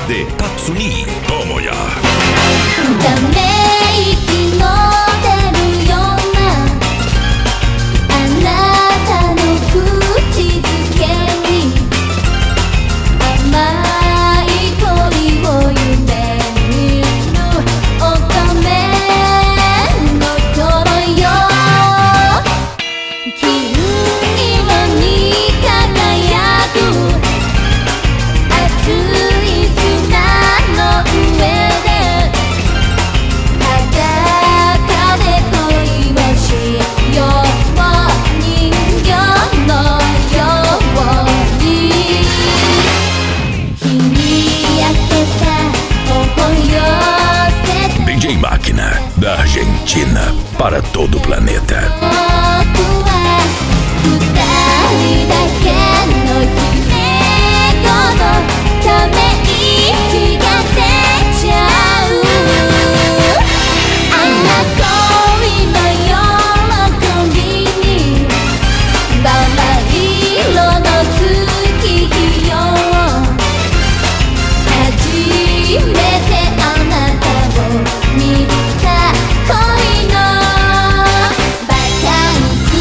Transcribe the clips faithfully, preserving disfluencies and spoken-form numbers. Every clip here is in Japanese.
デタツニトモヤ。 ため息の出るようなあなたの口づけに甘い恋を夢見る乙女の頃よ。金色に輝く熱い砂の上で裸で恋をしよう人形のように日に焼けた頬寄せてディージェーMáquina, da Argentina para todo o planeta. 僕は二人だけの姫ごとため息が出ちゃうあの恋の喜びにバラ色の月日よ初めてあなたを見た恋のバカンス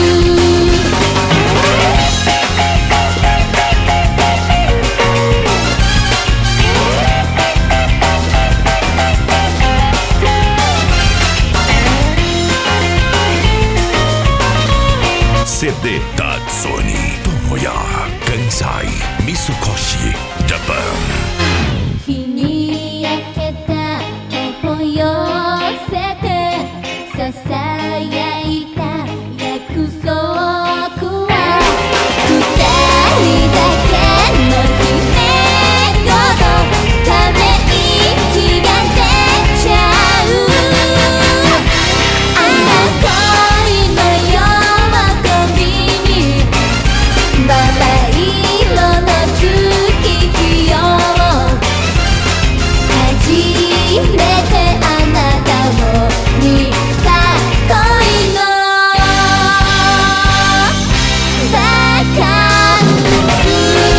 シーディー タツニトモヤ、関西ミスコシジャパン。 日に焼けた頬寄せてささやいた約束は二人だけの夢ごとため息が出ちゃうあの恋の喜びにバラ色の月日よ初めてあなたを見た恋のバカンス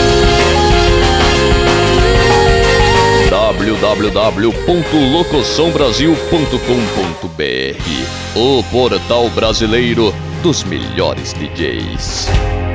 w w w ponto locução brasil ponto com ponto b r, o portal brasileiro dos melhores D Js.